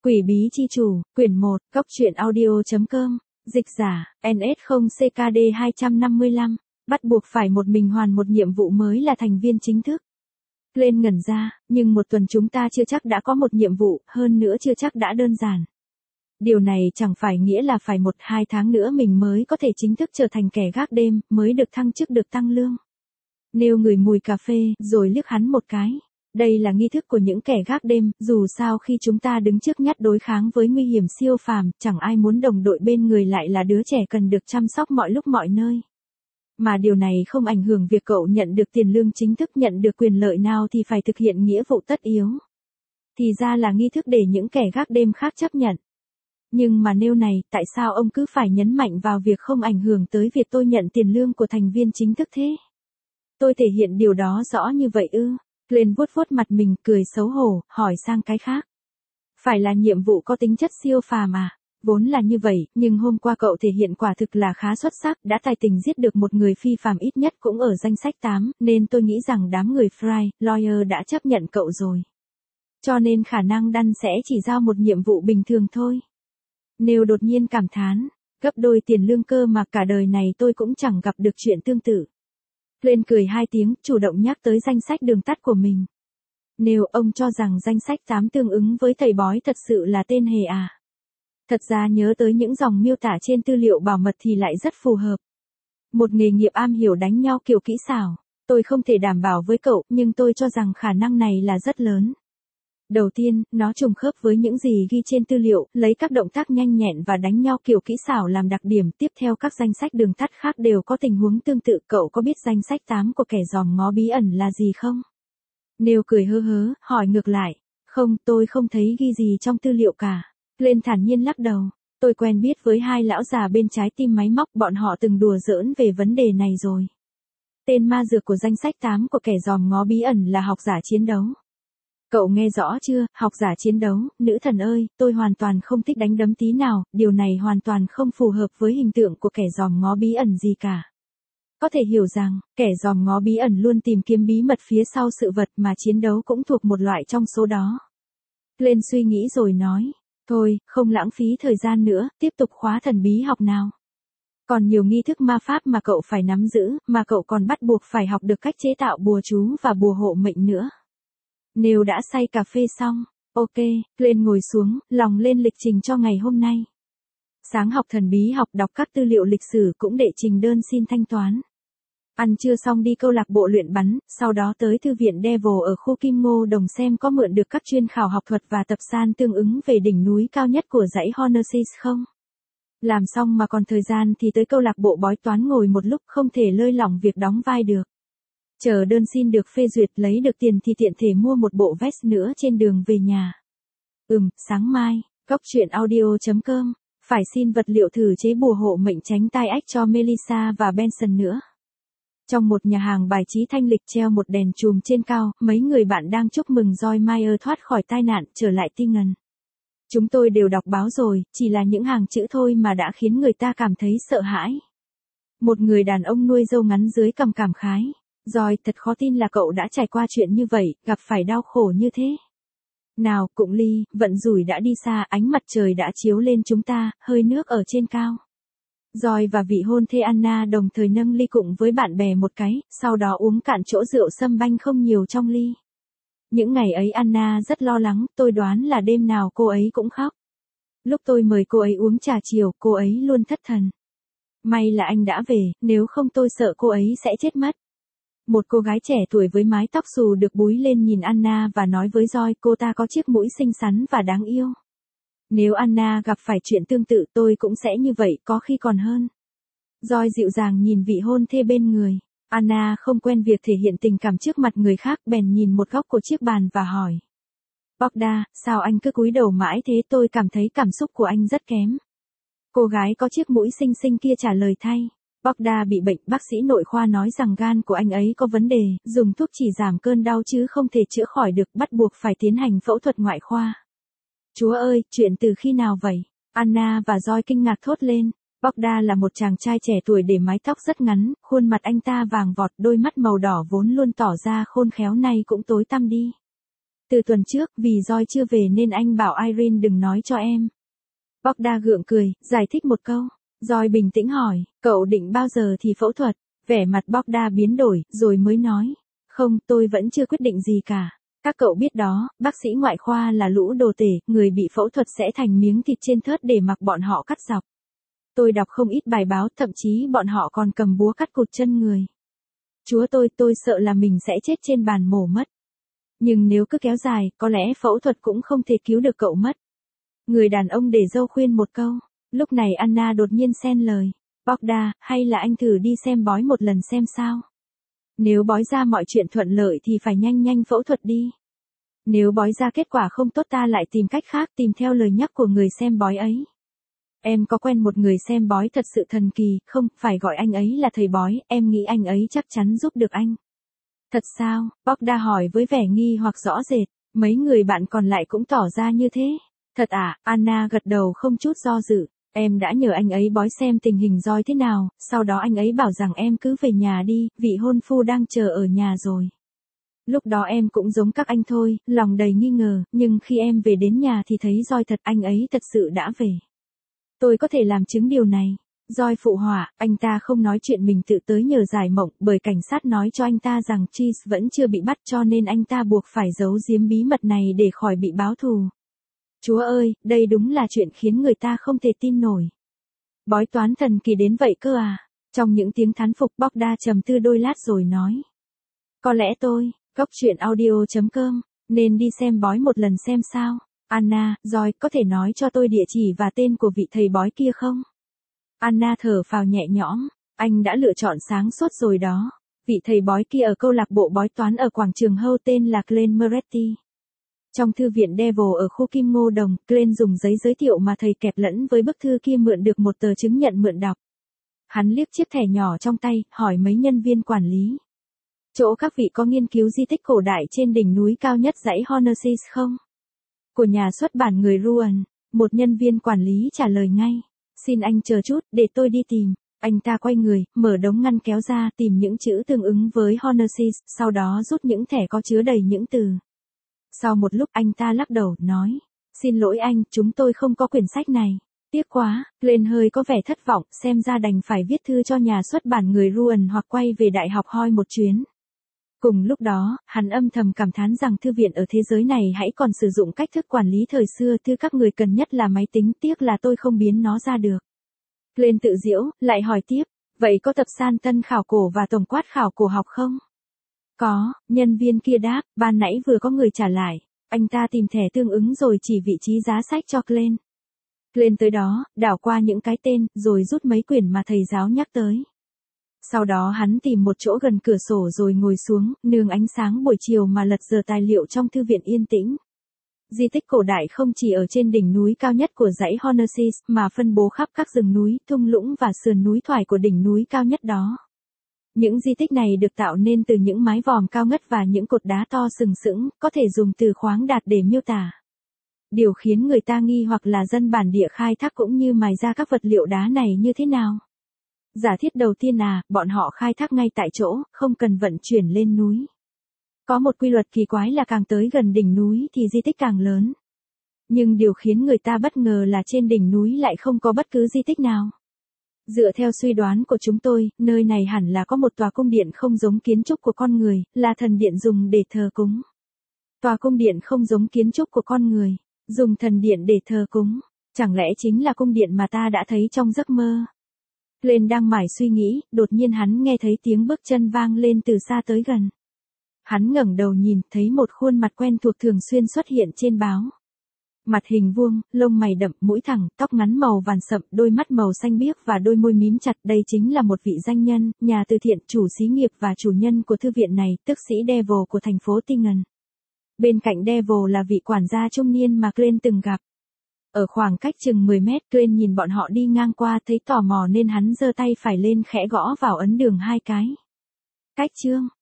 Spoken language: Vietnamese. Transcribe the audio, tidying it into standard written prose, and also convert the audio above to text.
Quỷ bí chi chủ, quyển 1, góc truyện audio.com, dịch giả, NS0CKD 255, bắt buộc phải một mình hoàn một nhiệm vụ mới là thành viên chính thức. Lên ngẩn ra, nhưng một tuần chúng ta chưa chắc đã có một nhiệm vụ, hơn nữa chưa chắc đã đơn giản. Điều này chẳng phải nghĩa là phải 1-2 tháng nữa mình mới có thể chính thức trở thành kẻ gác đêm, mới được thăng chức được tăng lương. Nêu ngửi mùi cà phê, rồi liếc hắn một cái. Đây là nghi thức của những kẻ gác đêm, dù sao khi chúng ta đứng trước nhát đối kháng với nguy hiểm siêu phàm, chẳng ai muốn đồng đội bên người lại là đứa trẻ cần được chăm sóc mọi lúc mọi nơi. Mà điều này không ảnh hưởng việc cậu nhận được tiền lương chính thức, nhận được quyền lợi nào thì phải thực hiện nghĩa vụ tất yếu. Thì ra là nghi thức để những kẻ gác đêm khác chấp nhận. Nhưng mà nêu này, tại sao ông cứ phải nhấn mạnh vào việc không ảnh hưởng tới việc tôi nhận tiền lương của thành viên chính thức thế? Tôi thể hiện điều đó rõ như vậy ư? Lên vuốt vuốt mặt mình, cười xấu hổ, hỏi sang cái khác. Phải là nhiệm vụ có tính chất siêu phàm à? Vốn là như vậy, nhưng hôm qua cậu thể hiện quả thực là khá xuất sắc, đã tài tình giết được một người phi phàm ít nhất cũng ở danh sách 8, nên tôi nghĩ rằng đám người Fry, Lawyer đã chấp nhận cậu rồi. Cho nên khả năng Đan sẽ chỉ giao một nhiệm vụ bình thường thôi. Nếu đột nhiên cảm thán, gấp đôi tiền lương cơ mà cả đời này tôi cũng chẳng gặp được chuyện tương tự. Lên cười 2 tiếng, chủ động nhắc tới danh sách đường tắt của mình. Nếu ông cho rằng danh sách 8 tương ứng với thầy bói thật sự là tên hề à? Thật ra nhớ tới những dòng miêu tả trên tư liệu bảo mật thì lại rất phù hợp. Một nghề nghiệp am hiểu đánh nhau kiểu kỹ xảo. Tôi không thể đảm bảo với cậu, nhưng tôi cho rằng khả năng này là rất lớn. Đầu tiên, nó trùng khớp với những gì ghi trên tư liệu, lấy các động tác nhanh nhẹn và đánh nhau kiểu kỹ xảo làm đặc điểm. Tiếp theo các danh sách đường tắt khác đều có tình huống tương tự. Cậu có biết danh sách 8 của kẻ dòm ngó bí ẩn là gì không? Nêu cười hớ hớ, hỏi ngược lại. Không, tôi không thấy ghi gì trong tư liệu cả. Lên thản nhiên lắc đầu. Tôi quen biết với 2 lão già bên trái tim máy móc, bọn họ từng đùa giỡn về vấn đề này rồi. Tên ma dược của danh sách 8 của kẻ dòm ngó bí ẩn là học giả chiến đấu. Cậu nghe rõ chưa, học giả chiến đấu, nữ thần ơi, tôi hoàn toàn không thích đánh đấm tí nào, điều này hoàn toàn không phù hợp với hình tượng của kẻ dòm ngó bí ẩn gì cả. Có thể hiểu rằng, kẻ dòm ngó bí ẩn luôn tìm kiếm bí mật phía sau sự vật mà chiến đấu cũng thuộc một loại trong số đó. Lên suy nghĩ rồi nói, thôi, không lãng phí thời gian nữa, tiếp tục khóa thần bí học nào. Còn nhiều nghi thức ma pháp mà cậu phải nắm giữ, mà cậu còn bắt buộc phải học được cách chế tạo bùa chú và bùa hộ mệnh nữa. Nếu đã say cà phê xong, ok, lên ngồi xuống, lòng lên lịch trình cho ngày hôm nay. Sáng học thần bí học, đọc các tư liệu lịch sử, cũng đệ trình đơn xin thanh toán. Ăn trưa xong đi câu lạc bộ luyện bắn, sau đó tới thư viện Devil ở khu Kim Ngô Đồng xem có mượn được các chuyên khảo học thuật và tập san tương ứng về đỉnh núi cao nhất của dãy Hornersis không. Làm xong mà còn thời gian thì tới câu lạc bộ bói toán ngồi một lúc, không thể lơi lỏng việc đóng vai được. Chờ đơn xin được phê duyệt, lấy được tiền thì tiện thể mua một bộ vest nữa trên đường về nhà. Sáng mai, góc truyện audio.com, phải xin vật liệu thử chế bùa hộ mệnh tránh tai ách cho Melissa và Benson nữa. Trong một nhà hàng bài trí thanh lịch treo một đèn chùm trên cao, mấy người bạn đang chúc mừng Joy Meyer thoát khỏi tai nạn, trở lại Tingen. Chúng tôi đều đọc báo rồi, chỉ là những hàng chữ thôi mà đã khiến người ta cảm thấy sợ hãi. Một người đàn ông nuôi râu ngắn dưới cằm cảm khái. Rồi, thật khó tin là cậu đã trải qua chuyện như vậy, gặp phải đau khổ như thế. Nào, Cụng Ly, vận rủi đã đi xa, ánh mặt trời đã chiếu lên chúng ta, hơi nước ở trên cao. Rồi và vị hôn thê Anna đồng thời nâng ly cụng với bạn bè một cái, sau đó uống cạn chỗ rượu sâm banh không nhiều trong ly. Những ngày ấy Anna rất lo lắng, tôi đoán là đêm nào cô ấy cũng khóc. Lúc tôi mời cô ấy uống trà chiều, cô ấy luôn thất thần. May là anh đã về, nếu không tôi sợ cô ấy sẽ chết mất. Một cô gái trẻ tuổi với mái tóc xù được búi lên nhìn Anna và nói với Joy, cô ta có chiếc mũi xinh xắn và đáng yêu. Nếu Anna gặp phải chuyện tương tự tôi cũng sẽ như vậy, có khi còn hơn. Joy dịu dàng nhìn vị hôn thê bên người. Anna không quen việc thể hiện tình cảm trước mặt người khác, bèn nhìn một góc của chiếc bàn và hỏi. Bogda, sao anh cứ cúi đầu mãi thế, tôi cảm thấy cảm xúc của anh rất kém. Cô gái có chiếc mũi xinh xinh kia trả lời thay. Bogda bị bệnh, bác sĩ nội khoa nói rằng gan của anh ấy có vấn đề, dùng thuốc chỉ giảm cơn đau chứ không thể chữa khỏi được, bắt buộc phải tiến hành phẫu thuật ngoại khoa. Chúa ơi, chuyện từ khi nào vậy? Anna và Joy kinh ngạc thốt lên. Bogda là một chàng trai trẻ tuổi để mái tóc rất ngắn, khuôn mặt anh ta vàng vọt, đôi mắt màu đỏ vốn luôn tỏ ra khôn khéo nay cũng tối tăm đi. Từ tuần trước, vì Joy chưa về nên anh bảo Irene đừng nói cho em. Bogda gượng cười, giải thích một câu. Joy bình tĩnh hỏi, cậu định bao giờ thì phẫu thuật? Vẻ mặt Bogda biến đổi, rồi mới nói. Không, tôi vẫn chưa quyết định gì cả. Các cậu biết đó, bác sĩ ngoại khoa là lũ đồ tể, người bị phẫu thuật sẽ thành miếng thịt trên thớt để mặc bọn họ cắt dọc. Tôi đọc không ít bài báo, thậm chí bọn họ còn cầm búa cắt cụt chân người. Chúa tôi sợ là mình sẽ chết trên bàn mổ mất. Nhưng nếu cứ kéo dài, có lẽ phẫu thuật cũng không thể cứu được cậu mất. Người đàn ông để dâu khuyên một câu. Lúc này Anna đột nhiên xen lời. Bogda, hay là anh thử đi xem bói một lần xem sao? Nếu bói ra mọi chuyện thuận lợi thì phải nhanh phẫu thuật đi. Nếu bói ra kết quả không tốt ta lại tìm cách khác, tìm theo lời nhắc của người xem bói ấy. Em có quen một người xem bói thật sự thần kỳ, không, phải gọi anh ấy là thầy bói, em nghĩ anh ấy chắc chắn giúp được anh. Thật sao? Bogda hỏi với vẻ nghi hoặc rõ rệt, mấy người bạn còn lại cũng tỏ ra như thế. Thật à? Anna gật đầu không chút do dự. Em đã nhờ anh ấy bói xem tình hình Joy thế nào, sau đó anh ấy bảo rằng em cứ về nhà đi, vị hôn phu đang chờ ở nhà rồi. Lúc đó em cũng giống các anh thôi, lòng đầy nghi ngờ, nhưng khi em về đến nhà thì thấy Joy thật, anh ấy thật sự đã về. Tôi có thể làm chứng điều này. Joy phụ họa, anh ta không nói chuyện mình tự tới nhờ giải mộng, bởi cảnh sát nói cho anh ta rằng Cheese vẫn chưa bị bắt cho nên anh ta buộc phải giấu giếm bí mật này để khỏi bị báo thù. Chúa ơi, đây đúng là chuyện khiến người ta không thể tin nổi. Bói toán thần kỳ đến vậy cơ à? Trong những tiếng thán phục, Bogda trầm tư đôi lát rồi nói. Có lẽ tôi, goctruyện.audio.com, nên đi xem bói một lần xem sao. Anna, Joy, có thể nói cho tôi địa chỉ và tên của vị thầy bói kia không? Anna thở phào nhẹ nhõm, anh đã lựa chọn sáng suốt rồi đó. Vị thầy bói kia ở câu lạc bộ bói toán ở quảng trường Hull tên là Glenn Moretti. Trong thư viện Devil ở khu Kim Ngô Đồng, Glenn dùng giấy giới thiệu mà thầy kẹp lẫn với bức thư kia mượn được một tờ chứng nhận mượn đọc. Hắn liếc chiếc thẻ nhỏ trong tay, hỏi mấy nhân viên quản lý. Chỗ các vị có nghiên cứu di tích cổ đại trên đỉnh núi cao nhất dãy Hornersis không? Của nhà xuất bản người Rouen, một nhân viên quản lý trả lời ngay. Xin anh chờ chút, để tôi đi tìm. Anh ta quay người, mở đống ngăn kéo ra, tìm những chữ tương ứng với Hornersis, sau đó rút những thẻ có chứa đầy những từ. Sau một lúc anh ta lắc đầu, nói. Xin lỗi anh, chúng tôi không có quyển sách này. Tiếc quá, Glenn hơi có vẻ thất vọng, xem ra đành phải viết thư cho nhà xuất bản người Rouen hoặc quay về đại học Hoi một chuyến. Cùng lúc đó, hắn âm thầm cảm thán rằng thư viện ở thế giới này hãy còn sử dụng cách thức quản lý thời xưa, thứ các người cần nhất là máy tính, tiếc là tôi không biến nó ra được. Glenn tự giễu, lại hỏi tiếp, vậy có tập san tân khảo cổ và tổng quát khảo cổ học không? Có, nhân viên kia đáp, ban nãy vừa có người trả lại. Anh ta tìm thẻ tương ứng rồi chỉ vị trí giá sách cho Glenn. Glenn tới đó, đảo qua những cái tên, rồi rút mấy quyển mà thầy giáo nhắc tới. Sau đó hắn tìm một chỗ gần cửa sổ rồi ngồi xuống, nương ánh sáng buổi chiều mà lật dở tài liệu trong thư viện yên tĩnh. Di tích cổ đại không chỉ ở trên đỉnh núi cao nhất của dãy Hornersis mà phân bố khắp các rừng núi, thung lũng và sườn núi thoải của đỉnh núi cao nhất đó. Những di tích này được tạo nên từ những mái vòm cao ngất và những cột đá to sừng sững, có thể dùng từ khoáng đạt để miêu tả. Điều khiến người ta nghi hoặc là dân bản địa khai thác cũng như mài ra các vật liệu đá này như thế nào. Giả thiết đầu tiên là, bọn họ khai thác ngay tại chỗ, không cần vận chuyển lên núi. Có một quy luật kỳ quái là càng tới gần đỉnh núi thì di tích càng lớn. Nhưng điều khiến người ta bất ngờ là trên đỉnh núi lại không có bất cứ di tích nào. Dựa theo suy đoán của chúng tôi, nơi này hẳn là có một tòa cung điện không giống kiến trúc của con người, là thần điện dùng để thờ cúng. Tòa cung điện không giống kiến trúc của con người, dùng thần điện để thờ cúng. Chẳng lẽ chính là cung điện mà ta đã thấy trong giấc mơ? Glenn đang mải suy nghĩ, đột nhiên hắn nghe thấy tiếng bước chân vang lên từ xa tới gần. Hắn ngẩng đầu nhìn, thấy một khuôn mặt quen thuộc thường xuyên xuất hiện trên báo. Mặt hình vuông, lông mày đậm, mũi thẳng, tóc ngắn màu vàng sậm, đôi mắt màu xanh biếc và đôi môi mím chặt. Đây chính là một vị danh nhân, nhà từ thiện, chủ xí nghiệp và chủ nhân của thư viện này, tức sĩ Devil của thành phố Tingen. Bên cạnh Devil là vị quản gia trung niên mà Glenn từng gặp. Ở khoảng cách chừng 10 mét, Glenn nhìn bọn họ đi ngang qua, thấy tò mò nên hắn giơ tay phải lên khẽ gõ vào ấn đường 2 cái. Cách chương